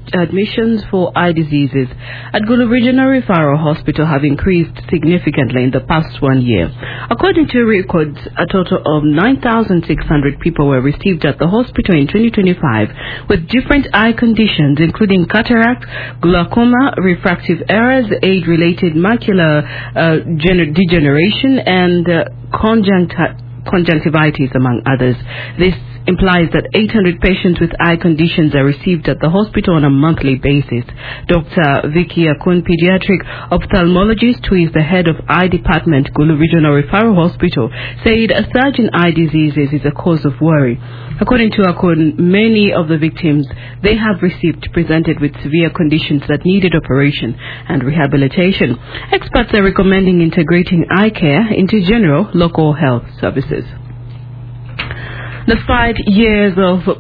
admissions for eye diseases at Gulu Regional Referral Hospital have increased significantly in the past 1 year. According to records, a total of 9,600 people were received at the hospital in 2025 with different eye conditions including cataract, glaucoma, refractive errors, age-related macular degeneration, and conjunctivitis, among others. This implies that 800 patients with eye conditions are received at the hospital on a monthly basis. Dr. Vicky Akun, pediatric ophthalmologist who is the head of eye department, Gulu Regional Referral Hospital, said a surge in eye diseases is a cause of worry. According to Akun, many of the victims they have received presented with severe conditions that needed operation and rehabilitation. Experts are recommending integrating eye care into general local health services. The 5 years of